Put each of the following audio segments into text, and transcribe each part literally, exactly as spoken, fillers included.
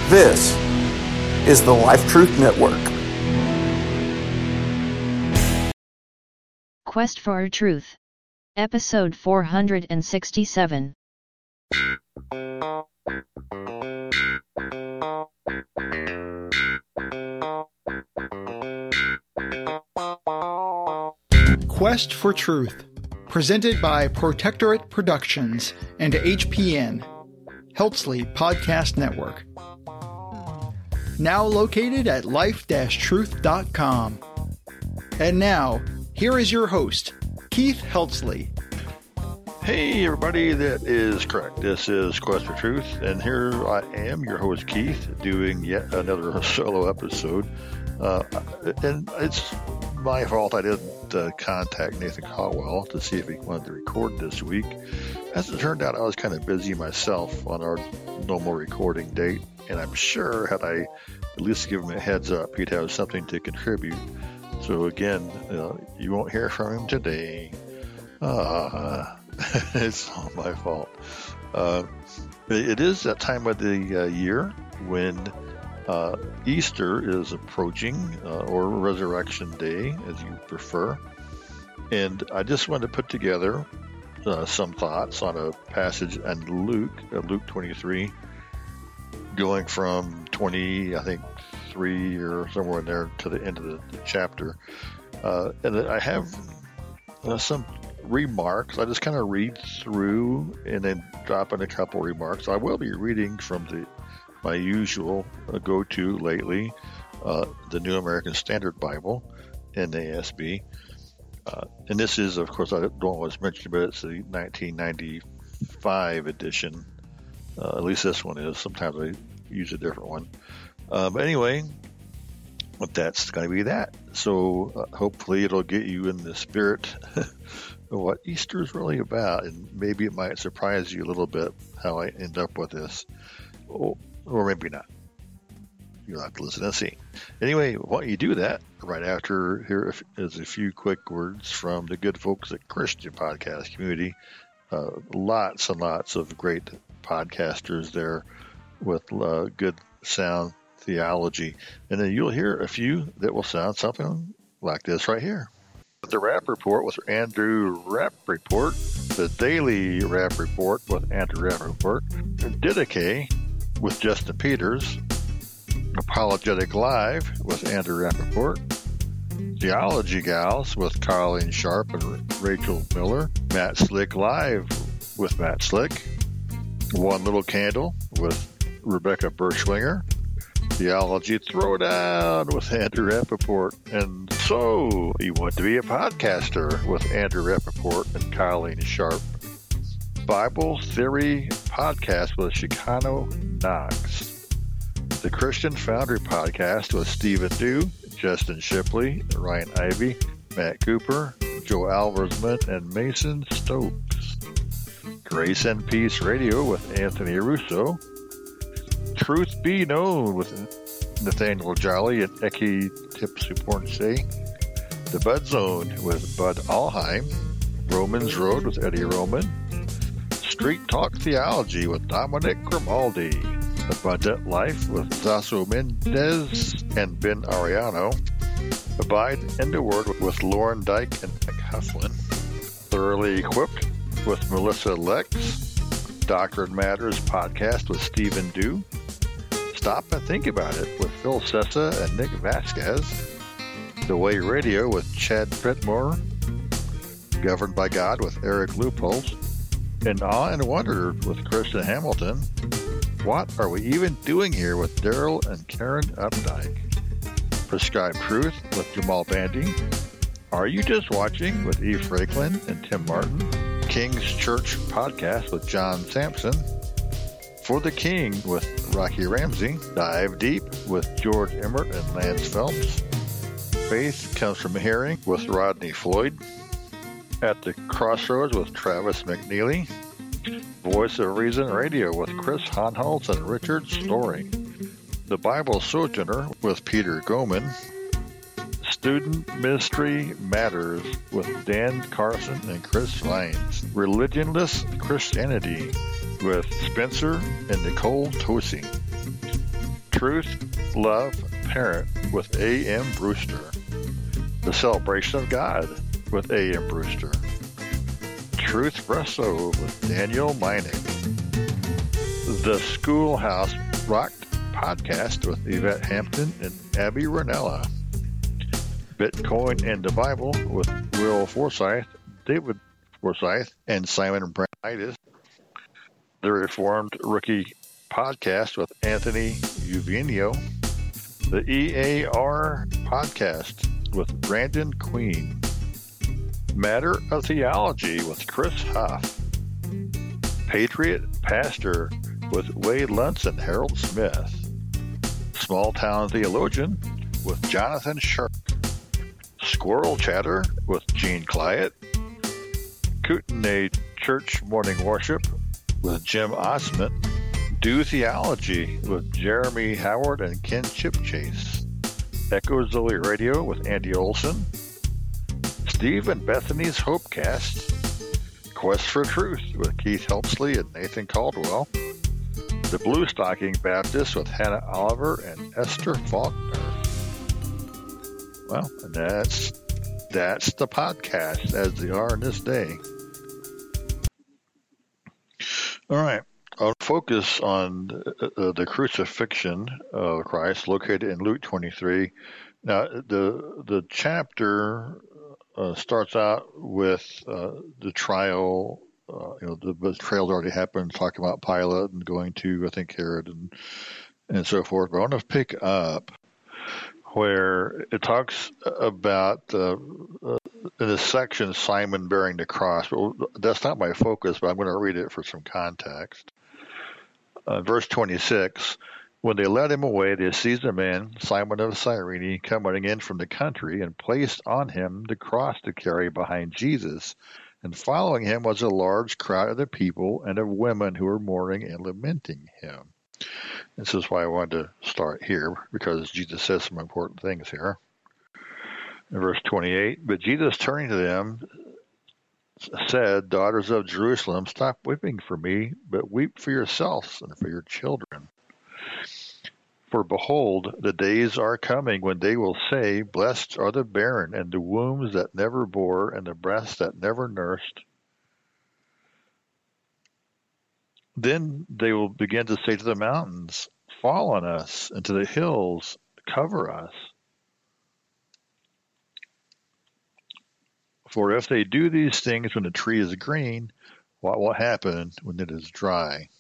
This is the Life Truth Network. Quest for Truth, Episode four hundred sixty-seven. Quest for Truth, presented by Protectorate Productions and H P N, Heltsley Podcast Network. Now located at life dash truth dot com. And now, here is your host, Keith Heltsley. Hey everybody, that is correct. This is Quest for Truth, and here I am, your host Keith, doing yet another solo episode. Uh, and it's my fault I didn't uh, contact Nathan Caldwell to see if he wanted to record this week. As it turned out, I was kind of busy myself on our normal recording date, and I'm sure had I at least given him a heads up, he'd have something to contribute. So again, uh, you won't hear from him today. Uh, it's all my fault. Uh, it is that time of the uh, year when uh, Easter is approaching, uh, or Resurrection Day, as you prefer. And I just wanted to put together uh, some thoughts on a passage in Luke, uh, Luke twenty-three, going from twenty, I think, three or somewhere in there to the end of the, the chapter. Uh, and I have uh, some remarks. I just kind of read through and then drop in a couple remarks. I will be reading from the my usual uh, go-to lately, uh, the New American Standard Bible, N A S B. Uh, and this is, of course, I don't always mention, but it's the nineteen ninety-five edition. Uh, at least this one is. Sometimes I use a different one. Uh, but anyway, but that's going to be that. So uh, hopefully it'll get you in the spirit of what Easter is really about. And maybe it might surprise you a little bit how I end up with this. Or, or maybe not. You'll have to listen and see. Anyway, why don't you do that right after here is a few quick words from the good folks at Christian Podcast Community. Uh, lots and lots of great podcasters there with uh, good sound theology. And then you'll hear a few that will sound something like this right here. The Rap Report with Andrew Rappaport, the Daily Rap Report with Andrew Rappaport, Didache with Justin Peters, Apologetic Live with Andrew Rappaport, Theology Gals with Colleen Sharp and Rachel Miller, Matt Slick Live with Matt Slick, One Little Candle with Rebecca Berschwinger, Theology Throwdown with Andrew Rappaport, and So You Want to Be a Podcaster with Andrew Rappaport and Colleen Sharp, Bible Theory Podcast with Chicano Knox, the Christian Foundry Podcast with Stephen Dew, Justin Shipley, Ryan Ivey, Matt Cooper, Joe Alversman, and Mason Stokes, Grace and Peace Radio with Anthony Russo, Truth Be Known with Nathaniel Jolly and Eki Tipsupornse, The Bud Zone with Bud Alheim, Romans Road with Eddie Roman, Street Talk Theology with Dominic Grimaldi, Abundant Life with Zaso Mendez and Ben Ariano, Abide in the Word with Lauren Dyke and Nick Hufflin, Thoroughly Equipped with Melissa Lex, Doctrine Matters Podcast with Stephen Dew, Stop and Think About It with Phil Sessa and Nick Vasquez, The Way Radio with Chad Fitmore, Governed by God with Eric Loopholes, and Awe and Wonder with Kristen Hamilton, What Are We Even Doing Here with Daryl and Karen Updike, Prescribed Truth with Jamal Bandy, Are You Just Watching with Eve Franklin and Tim Martin, King's Church Podcast with John Sampson, For the King with Rocky Ramsey, Dive Deep with George Emmert and Lance Phelps, Faith Comes from Hearing with Rodney Floyd, At the Crossroads with Travis McNeely, Voice of Reason Radio with Chris Honholtz and Richard Story, The Bible Sojourner with Peter Goman, Student Ministry Matters with Dan Carson and Chris Vines, Religionless Christianity with Spencer and Nicole Tosi, Truth, Love, Parent with A M Brewster. The Celebration of God with A M Brewster. Truth Espresso with Daniel Mining. The Schoolhouse Rocked Podcast with Yvette Hampton and Abby Ranella. Bitcoin and the Bible with Will Forsyth, David Forsyth, and Simon Branitis. The Reformed Rookie Podcast with Anthony Eugenio. The E A R Podcast with Brandon Queen. Matter of Theology with Chris Huff. Patriot Pastor with Wade Luntz and Harold Smith. Small Town Theologian with Jonathan Sharp. Squirrel Chatter with Gene Clyett. Kootenai Church Morning Worship with Jim Osment. Do Theology with Jeremy Howard and Ken Chipchase. Echo Zilly Radio with Andy Olson. Steve and Bethany's Hopecast. Quest for Truth with Keith Helpsley and Nathan Caldwell. The Blue Stocking Baptist with Hannah Oliver and Esther Faulkner. Well, and that's that's the podcast as they are in this day. All right. I'll focus on uh, the crucifixion of Christ located in Luke twenty-three. Now, the the chapter uh, starts out with uh, the trial. Uh, you know, the betrayal already happened, talking about Pilate and going to, I think, Herod and and so forth. But I want to pick up where it talks about uh, uh, in this section Simon bearing the cross. But that's not my focus, but I'm going to read it for some context. Uh, verse twenty-six, when they led him away, they seized a man, Simon of Cyrene, coming in from the country, and placed on him the cross to carry behind Jesus. And following him was a large crowd of the people and of women who were mourning and lamenting him. This is why I wanted to start here, because Jesus says some important things here. In verse twenty-eight, but Jesus, turning to them, said, daughters of Jerusalem, stop weeping for me, but weep for yourselves and for your children. For behold, the days are coming when they will say, blessed are the barren, and the wombs that never bore, and the breasts that never nursed. Then they will begin to say to the mountains, fall on us, and to the hills, cover us. For if they do these things when the tree is green, what will happen when it is dry?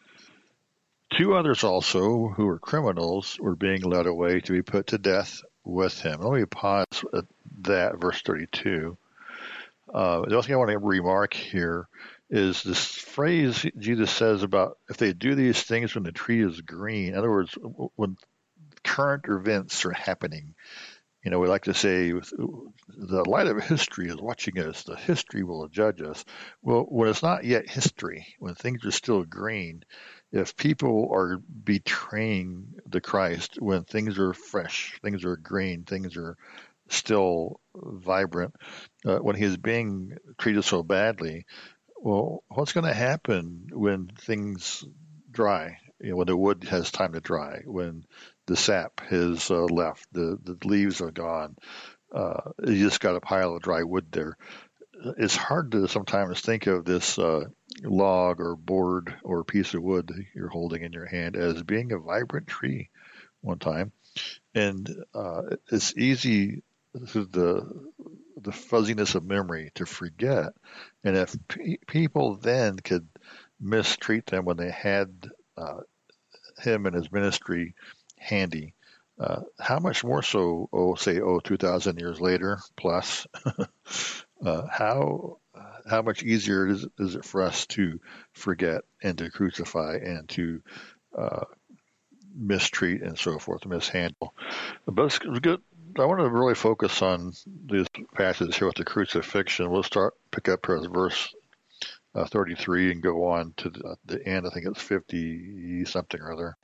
Two others also, who were criminals, were being led away to be put to death with him. Let me pause at that, verse thirty-two. Uh, the other thing I want to remark here is this phrase Jesus says about if they do these things when the tree is green. In other words, when current events are happening. You know, we like to say the light of history is watching us. The history will judge us. Well, when it's not yet history, when things are still green, if people are betraying the Christ, when things are fresh, things are green, things are still vibrant, uh, when he is being treated so badly, well, what's going to happen when things dry? You know, when the wood has time to dry, when the sap has uh, left, the, the leaves are gone, uh, you just got a pile of dry wood there. It's hard to sometimes think of this uh, log or board or piece of wood you're holding in your hand as being a vibrant tree one time. And uh, it's easy through the the fuzziness of memory to forget. And if pe- people then could mistreat them when they had uh, him and his ministry handy, uh, how much more so, oh, say, oh, two thousand years later plus, uh, how how much easier is, is it for us to forget and to crucify and to uh, mistreat and so forth, mishandle. But it's good. I want to really focus on these passages here with the crucifixion. We'll start pick up here at verse uh, thirty-three and go on to the, the end. I think it's fifty something or other.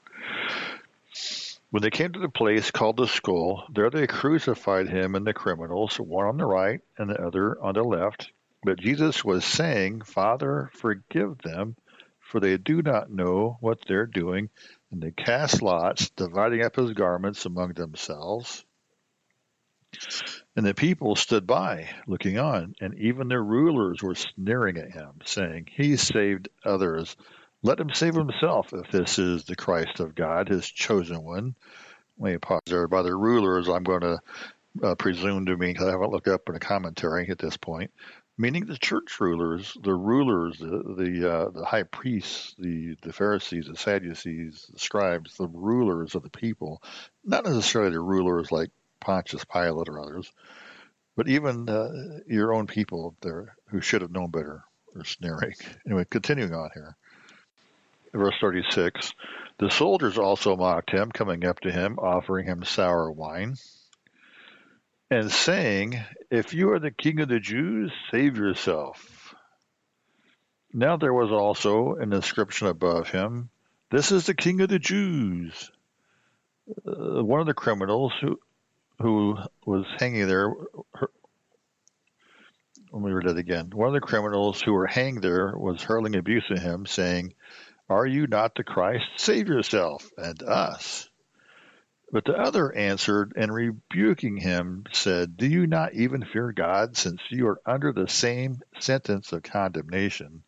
When they came to the place called the Skull, there they crucified him and the criminals, one on the right and the other on the left. But Jesus was saying, Father, forgive them, for they do not know what they're doing. And they cast lots, dividing up his garments among themselves. And the people stood by, looking on, and even their rulers were sneering at him, saying, He saved others. Let him save himself, if this is the Christ of God, his chosen one. Let me pause there. By the rulers, I'm going to uh, presume to mean, because I haven't looked up in a commentary at this point, meaning the church rulers, the rulers, the the, uh, the high priests, the, the Pharisees, the Sadducees, the scribes, the rulers of the people, not necessarily the rulers like Pontius Pilate or others, but even uh, your own people there who should have known better are sneering. Anyway, continuing on here. Verse thirty-six, the soldiers also mocked him, coming up to him, offering him sour wine, and saying, If you are the king of the Jews, save yourself. Now there was also an inscription above him, This is the king of the Jews. Uh, one of the criminals who who was hanging there, her, let me read that again. One of the criminals who were hanged there was hurling abuse at him, saying, Are you not the Christ? Save yourself and us. But the other answered, and rebuking him, said, Do you not even fear God, since you are under the same sentence of condemnation?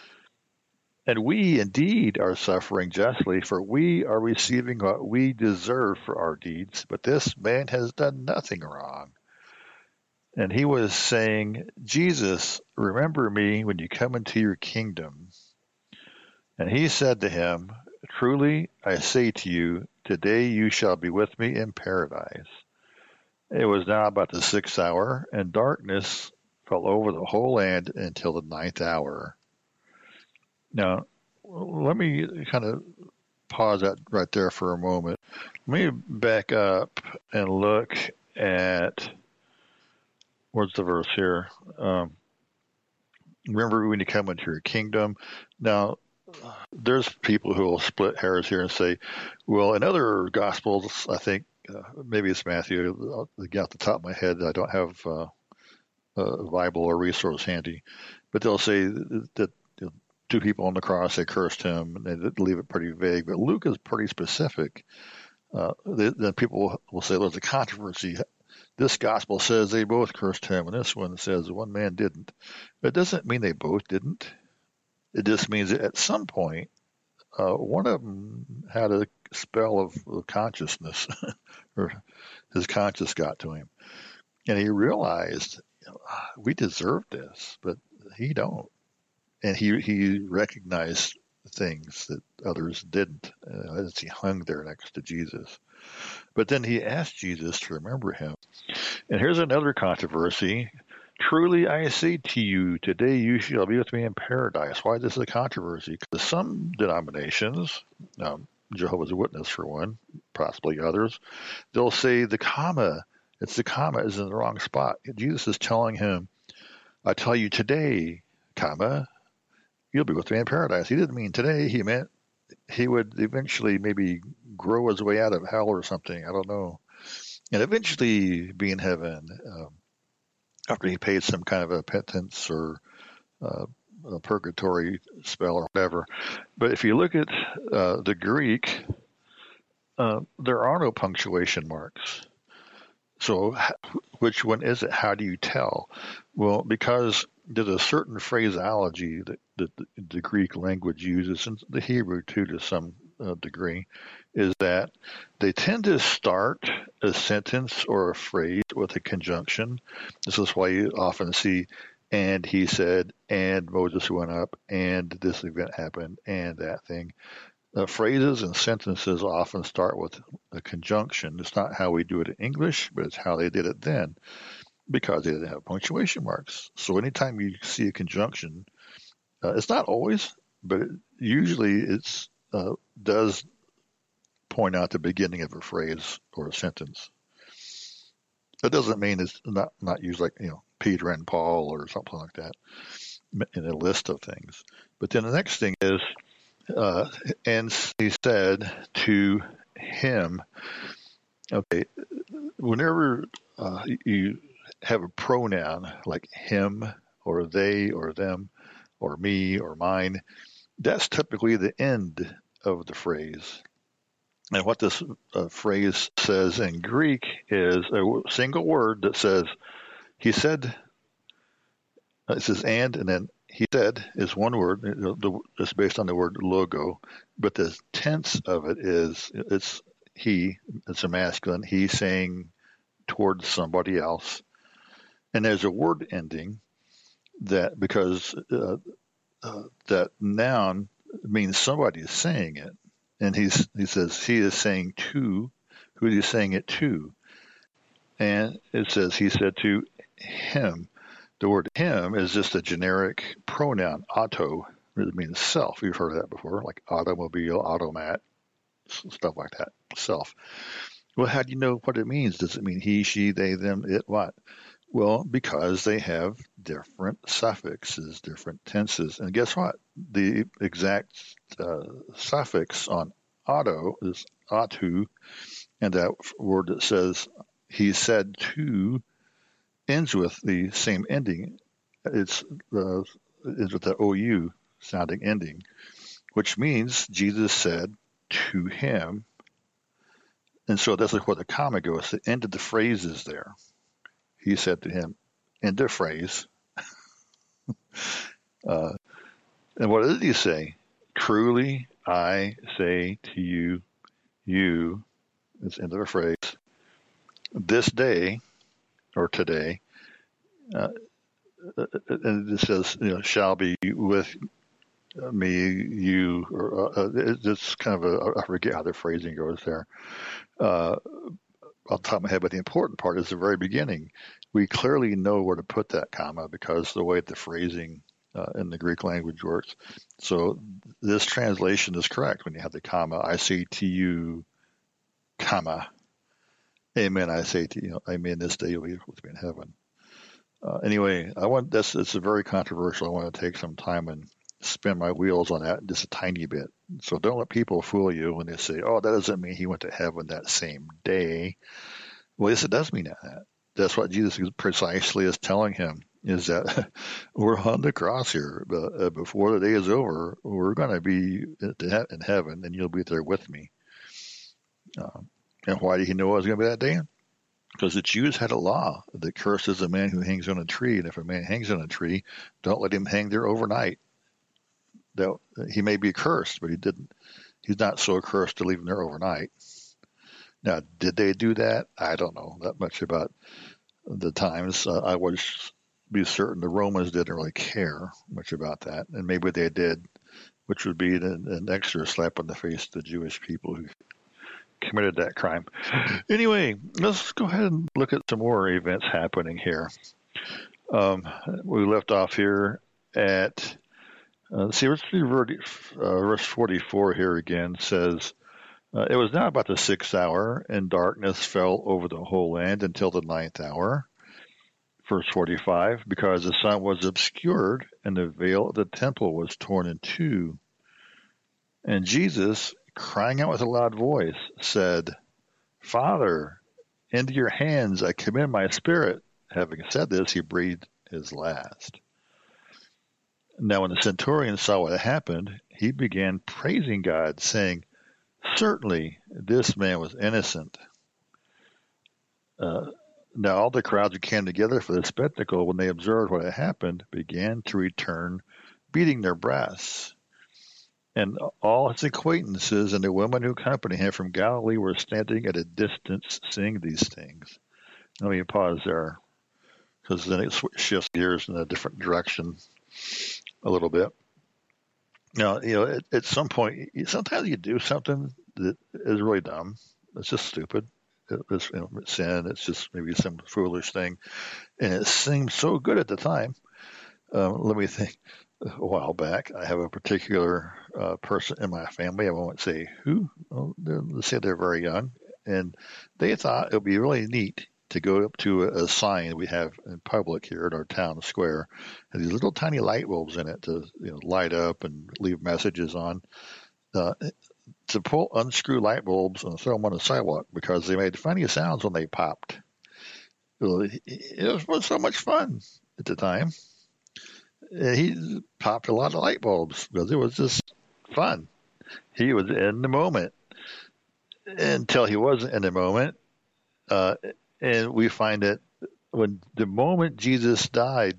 And we indeed are suffering justly, for we are receiving what we deserve for our deeds, but this man has done nothing wrong. And he was saying, Jesus, remember me when you come into your kingdom. And he said to him, Truly I say to you, today you shall be with me in paradise. It was now about the sixth hour, and darkness fell over the whole land until the ninth hour. Now, let me kind of pause that right there for a moment. Let me back up and look at, where's the verse here? Um, remember when you come into your kingdom. Now, there's people who will split hairs here and say, well, in other Gospels, I think, uh, maybe it's Matthew, again, off the top of my head, I don't have uh, a Bible or resource handy, but they'll say that two people on the cross, they cursed him, and they leave it pretty vague. But Luke is pretty specific. Uh, then people will say there's a controversy. This gospel says they both cursed him, and this one says one man didn't. But it doesn't mean they both didn't. It just means that at some point, uh, one of them had a spell of, of consciousness, or his conscience got to him. And he realized, you know, we deserve this, but he don't. And he he recognized things that others didn't uh, as he hung there next to Jesus. But then he asked Jesus to remember him. And here's another controversy. Truly I say to you, today you shall be with me in paradise. Why this is a controversy? Because some denominations, um, Jehovah's Witness for one, possibly others, they'll say the comma, it's the comma is in the wrong spot. Jesus is telling him, I tell you today, comma, you'll be with me in paradise. He didn't mean today. He meant he would eventually maybe grow his way out of hell or something. I don't know. And eventually be in heaven um, after he paid some kind of a penance or uh, a purgatory spell or whatever. But if you look at uh, the Greek, uh, there are no punctuation marks. So which one is it? How do you tell? Well, because there's a certain phraseology that, that the, the Greek language uses, and the Hebrew too to some uh, degree, is that they tend to start a sentence or a phrase with a conjunction. This is why you often see, and he said, and Moses went up, and this event happened, and that thing. Uh, phrases and sentences often start with a conjunction. It's not how we do it in English, but it's how they did it then, because they didn't have punctuation marks. So anytime you see a conjunction, uh, it's not always, but it, usually it uh, does point out the beginning of a phrase or a sentence. That doesn't mean it's not, not used like, you know, Peter and Paul or something like that in a list of things. But then the next thing is, Uh, and he said to him, okay, whenever uh, you have a pronoun like him or they or them or me or mine, that's typically the end of the phrase. And what this uh, phrase says in Greek is a single word that says, he said, uh, it says and, and then he said is one word. It's based on the word logo, but the tense of it is, it's he, it's a masculine, he saying towards somebody else. And there's a word ending that, because uh, uh, that noun means somebody is saying it. And he's, he says he is saying to, who is he saying it to? And it says he said to him. The word him is just a generic pronoun, auto. It means self. You've heard of that before, like automobile, automat, stuff like that, self. Well, how do you know what it means? Does it mean he, she, they, them, it, what? Well, because they have different suffixes, different tenses. And guess what? The exact uh, suffix on auto is atu, and that word that says he said to ends with the same ending. It's uh, is with the ou sounding ending, which means Jesus said to him. And so that's like where the comma goes. The end of the phrase is there. He said to him, end of phrase. uh, and what did he say? Truly, I say to you, you, it's end of a phrase, this day, or today, uh, and it says, you know, shall be with me, you, or uh, it's kind of a, I forget how the phrasing goes there. Uh, off the top of my head, but the important part is the very beginning. We clearly know where to put that comma because the way the phrasing uh, in the Greek language works. So this translation is correct when you have the comma. I say to you, comma, amen. I say to you, amen. This day you'll be with me in heaven. Uh, anyway, I want this. It's a very controversial. I want to take some time and spin my wheels on that just a tiny bit. So don't let people fool you when they say, oh, that doesn't mean he went to heaven that same day. Well, yes, it does mean that. That's what Jesus precisely is telling him, is that we're on the cross here. But uh, before the day is over, we're going to be in heaven, and you'll be there with me. Uh, and why did he know it was going to be that day? Because the Jews had a law that curses a man who hangs on a tree. And if a man hangs on a tree, don't let him hang there overnight. That he may be cursed, but he didn't. He's not so cursed to leave him there overnight. Now, did they do that? I don't know that much about the times. Uh, I would be certain the Romans didn't really care much about that, and maybe they did, which would be an, an extra slap on the face to the Jewish people who committed that crime. Anyway, let's go ahead and look at some more events happening here. Um, we left off here at. Uh, see, verse forty-four here again says, uh, it was now about the sixth hour, and darkness fell over the whole land until the ninth hour. Verse forty-five, because the sun was obscured, and the veil of the temple was torn in two. And Jesus, crying out with a loud voice, said, Father, into your hands I commend my spirit. Having said this, he breathed his last. Now, when the centurion saw what had happened, he began praising God, saying, certainly this man was innocent. Uh, now, all the crowds who came together for the spectacle, when they observed what had happened, began to return, beating their breasts. And all his acquaintances and the women who accompanied him from Galilee were standing at a distance seeing these things. Let me pause there, because then it shifts gears in a different direction a little bit. Now, you know, at, at some point, sometimes you do something that is really dumb. It's just stupid. It's, you know, it's sin. It's just maybe some foolish thing. And it seems so good at the time. Um, let me think. A while back, I have a particular uh, person in my family. I won't say who. Well, let's say they're very young. And they thought it would be really neat to go up to a, a sign we have in public here at our town square, and these little tiny light bulbs in it to, you know, light up and leave messages on. Uh, to pull, unscrew light bulbs and throw them on the sidewalk because they made funny sounds when they popped. It was so much fun at the time. and he popped a lot of light bulbs because it was just fun. He was in the moment until he wasn't in the moment. Uh, and we find that when the moment Jesus died,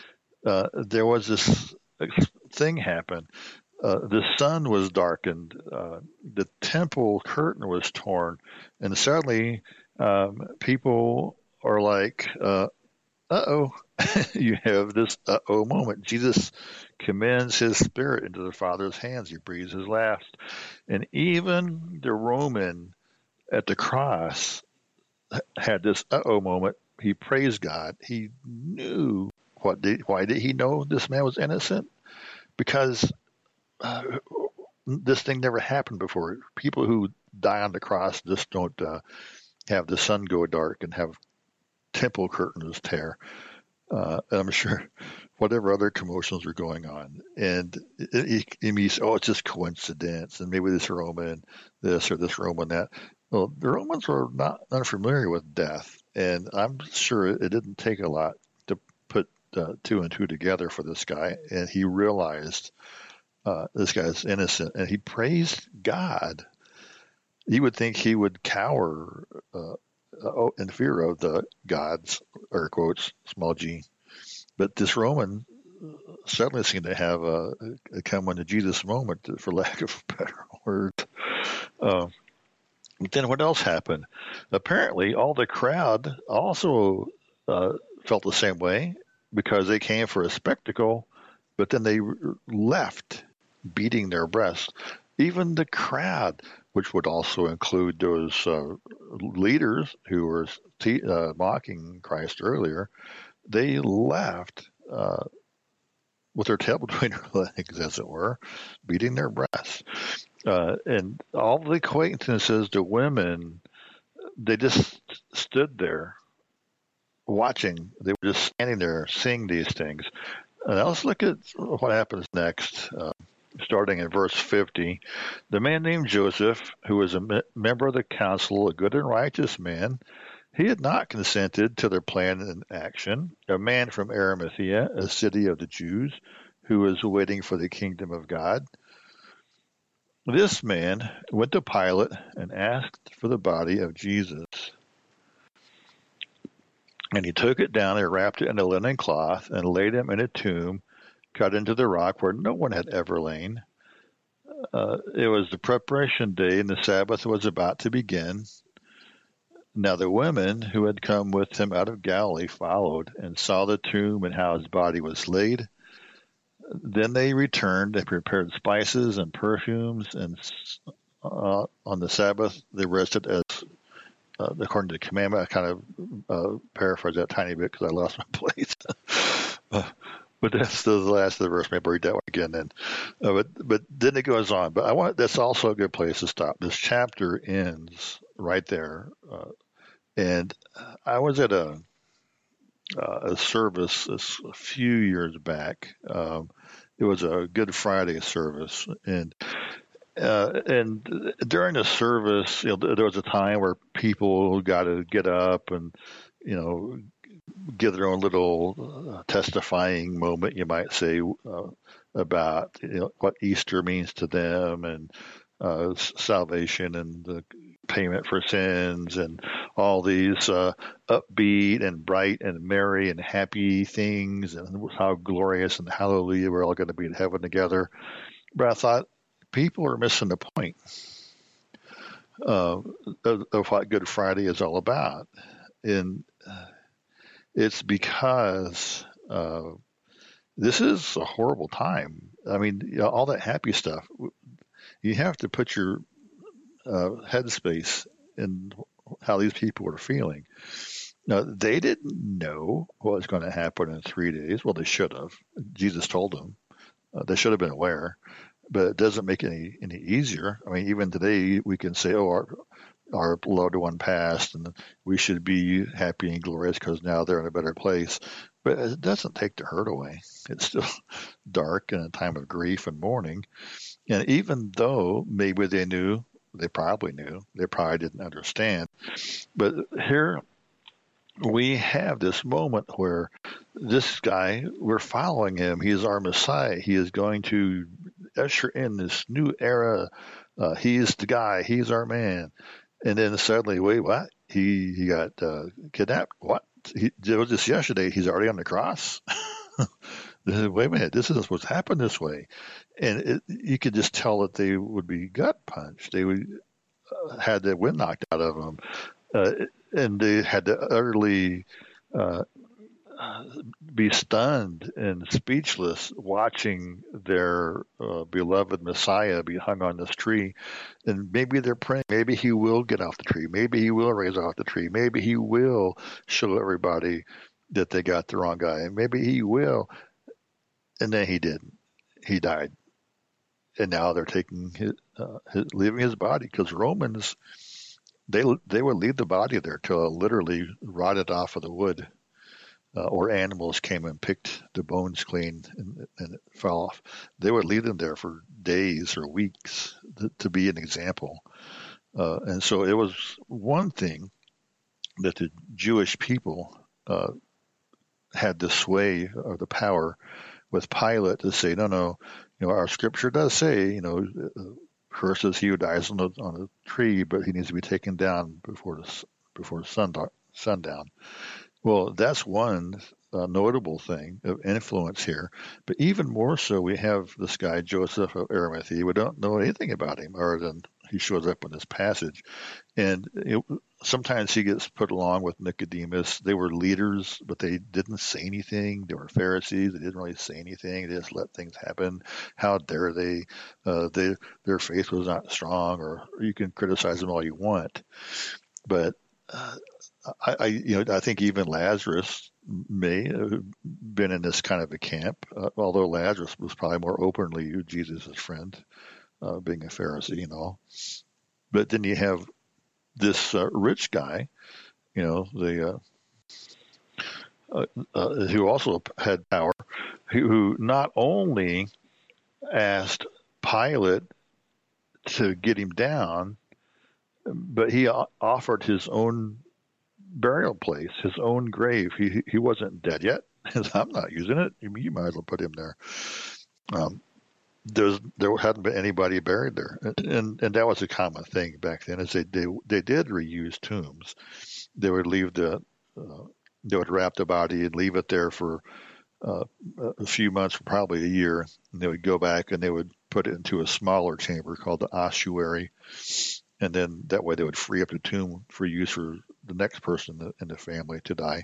uh, there was this thing happen. Uh, the sun was darkened. Uh, the temple curtain was torn. And suddenly um, people are like, uh, uh-oh, you have this uh-oh moment. Jesus commends his spirit into the Father's hands. He breathes his last. And even the Roman at the cross had this uh-oh moment. He praised God. He knew what did, why did he know this man was innocent? Because uh, this thing never happened before. People who die on the cross just don't uh, have the sun go dark and have temple curtains tear. Uh, I'm sure whatever other commotions were going on. And he, he said, oh, it's just coincidence. And maybe this Roman this or this Roman that. Well, the Romans were not unfamiliar with death. And I'm sure it didn't take a lot to put uh, two and two together for this guy. And he realized uh, this guy's innocent. And he praised God. You would think he would cower uh, Oh, in fear of the gods, air quotes, small g. But this Roman suddenly seemed to have a, a come unto Jesus moment, for lack of a better word. Uh, but then what else happened? Apparently, all the crowd also uh, felt the same way because they came for a spectacle, but then they left beating their breasts. Even the crowd, which would also include those uh, leaders who were te- uh, mocking Christ earlier, they left uh, with their tail between their legs, as it were, beating their breasts. Uh, and all the acquaintances, the women, they just stood there watching. They were just standing there seeing these things. And now let's look at what happens next. Uh, Starting in verse fifty, the man named Joseph, who was a me- member of the council, a good and righteous man, he had not consented to their plan and action. A man from Arimathea, a city of the Jews, who was waiting for the kingdom of God. This man went to Pilate and asked for the body of Jesus. And he took it down and wrapped it in a linen cloth and laid him in a tomb cut into the rock where no one had ever lain. Uh, it was the preparation day, and the Sabbath was about to begin. Now the women who had come with him out of Galilee followed and saw the tomb and how his body was laid. Then they returned and prepared spices and perfumes, and uh, on the Sabbath they rested as uh, according to the commandment. I kind of uh, paraphrase that tiny bit because I lost my place. uh, But that's the last of the verse. Maybe read that one again then. Uh, but but then it goes on. But I want that's also a good place to stop. This chapter ends right there. Uh, and I was at a uh, a service a few years back. Um, it was a Good Friday service, and uh, and during the service, you know, there was a time where people got to get up and you know. give their own little uh, testifying moment, you might say, uh, about you know, what Easter means to them and uh, salvation and the payment for sins and all these uh, upbeat and bright and merry and happy things and how glorious and hallelujah we're all going to be in heaven together. But I thought people are missing the point uh, of, of what Good Friday is all about. And uh, It's because uh, this is a horrible time. I mean, you know, all that happy stuff, you have to put your uh, headspace in how these people are feeling. Now, they didn't know what was going to happen in three days. Well, they should have. Jesus told them. Uh, they should have been aware. But it doesn't make it any, any easier. I mean, even today, we can say, oh, our our loved one passed, and we should be happy and glorious because now they're in a better place. But it doesn't take the hurt away. It's still dark and a time of grief and mourning. And even though maybe they knew, they probably knew, they probably didn't understand. But here we have this moment where this guy, we're following him. He is our Messiah. He is going to usher in this new era. Uh, he is the guy. He's our man. And then suddenly, wait, what? He he got uh, kidnapped. What? He, it was just yesterday. He's already on the cross. Wait a minute. This is what's happened this way. And it, you could just tell that they would be gut punched. They would uh, had the wind knocked out of them. Uh, and they had to utterly uh, be stunned and speechless watching their uh, beloved Messiah be hung on this tree. And maybe they're praying, maybe he will get off the tree. Maybe he will raise off the tree. Maybe he will show everybody that they got the wrong guy. And maybe he will. And then he didn't. He died. And now they're taking his, uh, his leaving his body, because Romans, they they would leave the body there till it literally rotted off of the wood, uh, or animals came and picked the bones clean and, and it fell off. They would leave them there for days or weeks to, to be an example. Uh, and so it was one thing that the Jewish people uh, had the sway or the power with Pilate to say, no, no, you know, our scripture does say, you know, cursed is he who dies on a, on a tree, but he needs to be taken down before the before sun, sundown. Well, that's one uh, notable thing of influence here. But even more so, we have this guy, Joseph of Arimathea. We don't know anything about him other than he shows up in this passage. And it, sometimes he gets put along with Nicodemus. They were leaders, but they didn't say anything. They were Pharisees. They didn't really say anything. They just let things happen. How dare they? Uh, they their faith was not strong, or you can criticize them all you want. But uh, I, I, you know, I think even Lazarus may have been in this kind of a camp, uh, although Lazarus was probably more openly Jesus' friend, uh, being a Pharisee and all. But then you have this uh, rich guy, you know, the uh, uh, uh, who also had power, who, who not only asked Pilate to get him down, but he offered his own burial place, his own grave. He he wasn't dead yet. I'm not using it. You might as well put him there. Um, there's there hadn't been anybody buried there, and and that was a common thing back then. Is they they, they did reuse tombs. They would leave the uh, they would wrap the body and leave it there for uh, a few months, probably a year, and they would go back and they would put it into a smaller chamber called the ossuary. And then that way they would free up the tomb for use for the next person in the, in the family to die.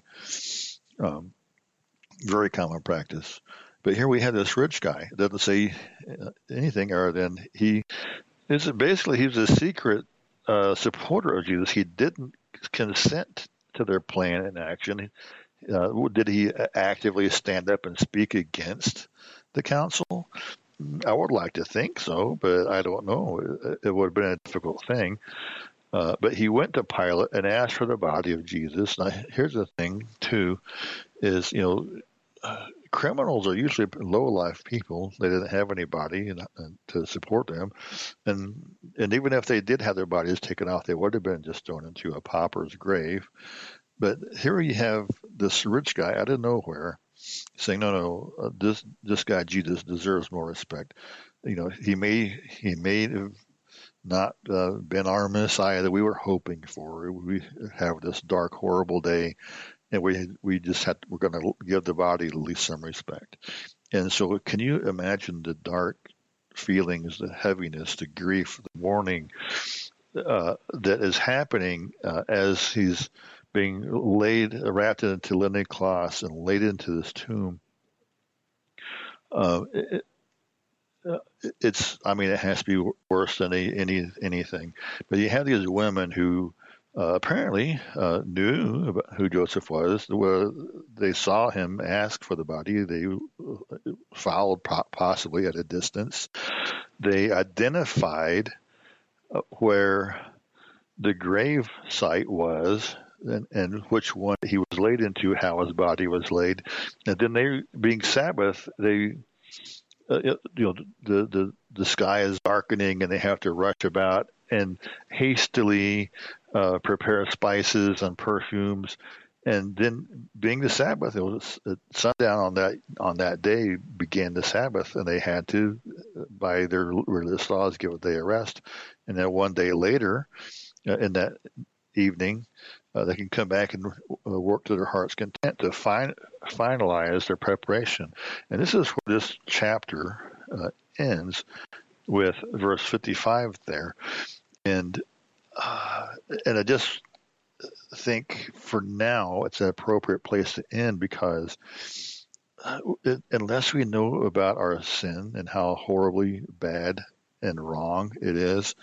Um, very common practice. But here we have this rich guy that doesn't say anything other than he is basically he's a secret uh, supporter of Jesus. He didn't consent to their plan and action. Uh, did he actively stand up and speak against the council? I would like to think so, but I don't know. It, it would have been a difficult thing. Uh, but he went to Pilate and asked for the body of Jesus. Now, here's the thing, too, is, you know, uh, criminals are usually low-life people. They didn't have anybody and, and to support them. And and even if they did have their bodies taken off, they would have been just thrown into a pauper's grave. But here you have this rich guy out of nowhere saying, no, no, uh, this this guy Jesus deserves more respect. You know, he may he may have not uh, been our Messiah that we were hoping for. We have this dark, horrible day, and we we just had we're going to give the body at least some respect. And so, can you imagine the dark feelings, the heaviness, the grief, the mourning uh, that is happening uh, as he's being laid, wrapped into linen cloths and laid into this tomb? Uh, it, uh, it's, I mean, it has to be worse than any, any anything. But you have these women who uh, apparently uh, knew about who Joseph was. Where they saw him ask for the body. They followed possibly at a distance. They identified where the grave site was, And, and which one he was laid into, how his body was laid. And then they, being Sabbath, they, uh, you know, the, the, the sky is darkening and they have to rush about and hastily uh, prepare spices and perfumes And then, being the Sabbath, it was at sundown on that on that day began the Sabbath, and they had to, by their religious laws, give a day of rest. And then one day later, uh, in that evening, uh, they can come back and uh, work to their heart's content to fin- finalize their preparation. And this is where this chapter uh, ends, with verse fifty-five there. And uh, and I just think for now it's an appropriate place to end, because uh, it, unless we know about our sin and how horribly bad and wrong it is,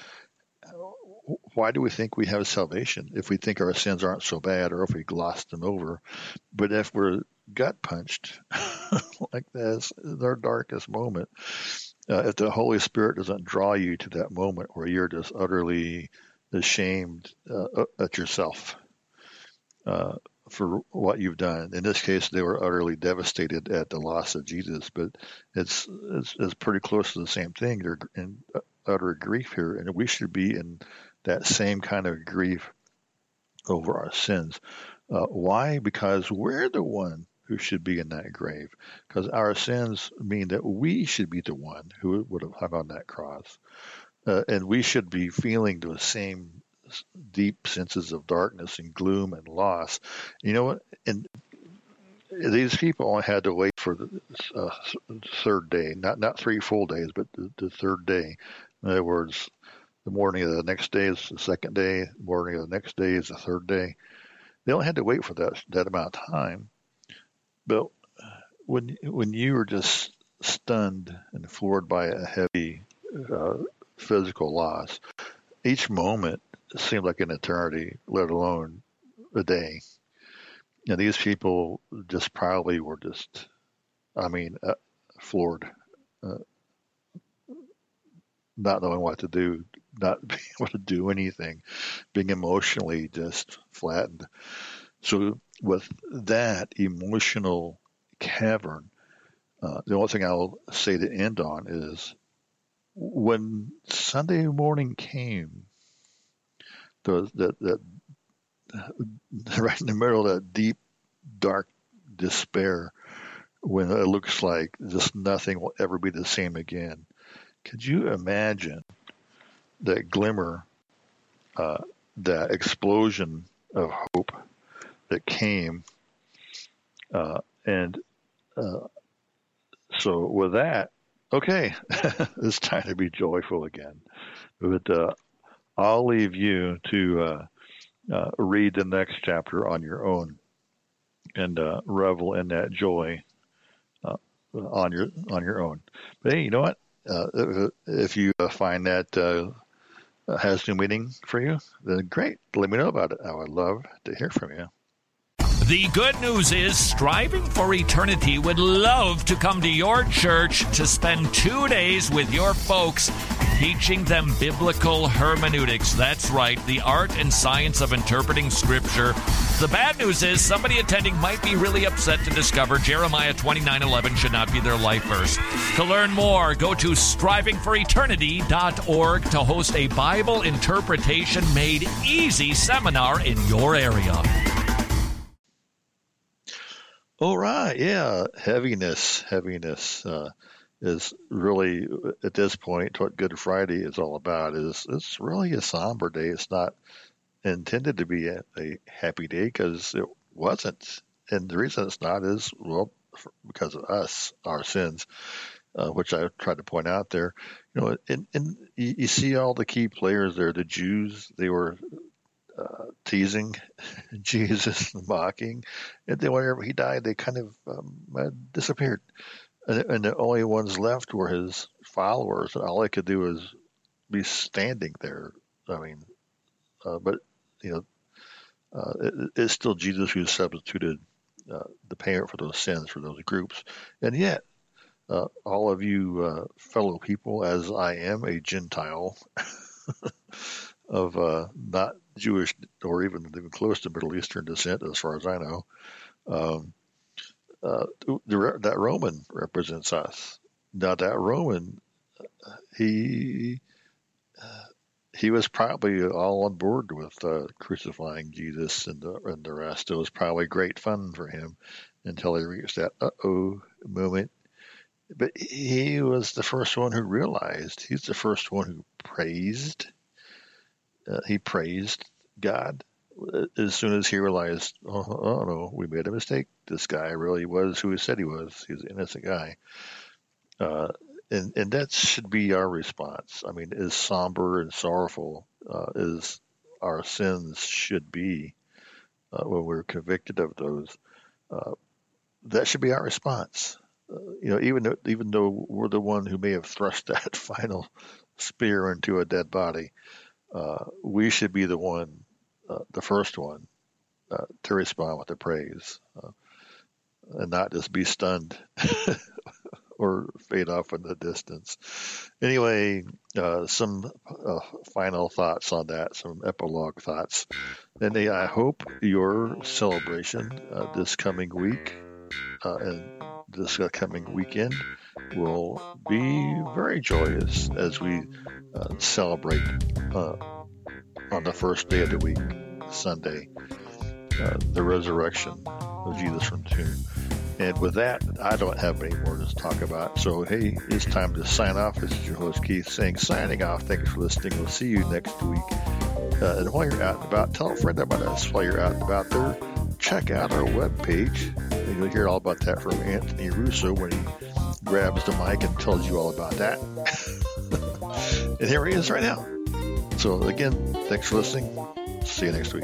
why do we think we have salvation if we think our sins aren't so bad, or if we glossed them over? But if we're gut punched like this in our darkest moment, uh, if the Holy Spirit doesn't draw you to that moment where you're just utterly ashamed uh, at yourself uh, for what you've done. In this case, they were utterly devastated at the loss of Jesus, but it's it's, it's pretty close to the same thing. They're in utter grief here, and we should be in that same kind of grief over our sins. Uh, why? Because we're the one who should be in that grave, because our sins mean that we should be the one who would have hung on that cross. Uh, and we should be feeling those same deep senses of darkness and gloom and loss. You know what? And these people only had to wait for the uh, third day, not not three full days, but the, the third day. In other words, the morning of the next day is the second day, the morning of the next day is the third day. They only had to wait for that that amount of time. But when when you were just stunned and floored by a heavy uh, physical loss, each moment seemed like an eternity, let alone a day. And these people just probably were just, I mean, uh, floored, uh, not knowing what to do, not being able to do anything, being emotionally just flattened. So with that emotional cavern, uh, the only thing I'll say to end on is, when Sunday morning came, the, that, that right in the middle of that deep, dark despair, when it looks like just nothing will ever be the same again, could you imagine that glimmer, uh, that explosion of hope that came? Uh, and uh, so with that, okay, it's time to be joyful again. But uh, I'll leave you to uh, uh, read the next chapter on your own and uh, revel in that joy uh, on your on your own. But hey, you know what? Uh, if you uh, find that uh, has new meaning for you, then great. Let me know about it. I would love to hear from you. The good news is Striving for Eternity would love to come to your church to spend two days with your folks teaching them biblical hermeneutics. That's right, the art and science of interpreting Scripture. The bad news is somebody attending might be really upset to discover Jeremiah twenty-nine eleven should not be their life verse. To learn more, go to striving for eternity dot org to host a Bible interpretation made easy seminar in your area. All right, yeah, heaviness, heaviness uh, is really, at this point, what Good Friday is all about. Is it's really a somber day. It's not intended to be a, a happy day, because it wasn't. And the reason it's not is, well, because of us, our sins, uh, which I tried to point out there. You know, and, and you, you see all the key players there. The Jews, they were Uh, teasing Jesus, mocking, and then whenever he died, they kind of um, disappeared, and, and the only ones left were his followers. All they could do was be standing there. I mean, uh, but you know, uh, it, it's still Jesus who substituted uh, the payment for those sins for those groups, and yet uh, all of you uh, fellow people, as I am a Gentile of uh, not Jewish or even even close to Middle Eastern descent, as far as I know, um, uh, the, that Roman represents us. Now that Roman, he uh, he was probably all on board with uh, crucifying Jesus and the, and the rest. It was probably great fun for him until he reached that uh-oh moment. But he was the first one who realized. He's the first one who praised. Uh, he praised God as soon as he realized, oh, oh no, we made a mistake. This guy really was who he said he was. He's an innocent guy. Uh, and, and that should be our response. I mean, as somber and sorrowful uh, as our sins should be uh, when we're convicted of those, uh, that should be our response. Uh, you know, even though, even though we're the one who may have thrust that final spear into a dead body, uh, we should be the one, uh, the first one, uh, to respond with a praise, uh, and not just be stunned or fade off in the distance. Anyway, uh, some uh, final thoughts on that, some epilogue thoughts. And I hope your celebration uh, this coming week uh, and this uh, coming weekend will be very joyous as we uh, celebrate uh, on the first day of the week, Sunday, uh, the resurrection of Jesus from the tomb. And with that, I don't have any more to talk about. So, hey, it's time to sign off. This is your host, Keith, saying signing off. Thanks for listening. We'll see you next week. Uh, and while you're out and about, tell a friend about us while you're out and about there. Check out our webpage. And you'll hear all about that from Anthony Russo when he grabs the mic and tells you all about that. And here he is right now. So, again, thanks for listening. See you next week.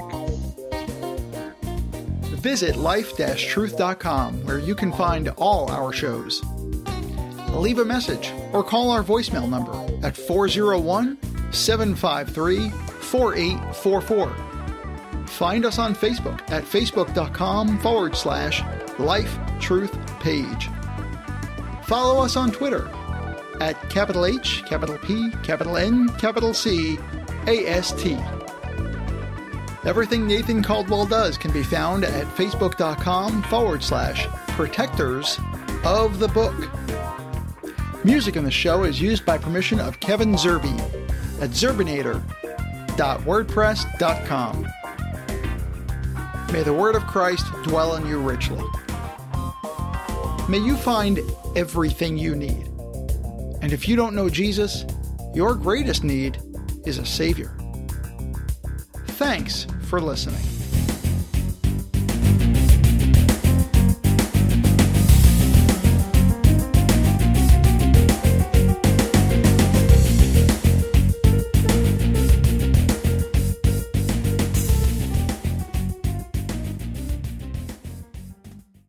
Visit life dash truth dot com where you can find all our shows. Leave a message or call our voicemail number at four oh one, seven five three, four eight four four. Find us on Facebook at facebook.com forward slash Life Truth Page. Follow us on Twitter at capital H, capital P, capital N, capital C, A S T. Everything Nathan Caldwell does can be found at facebook.com forward slash protectors of the book. Music in the show is used by permission of Kevin Zerby at zerbinator dot wordpress dot com. May the word of Christ dwell in you richly. May you find everything you need. And if you don't know Jesus, your greatest need is a Savior. Thanks for listening.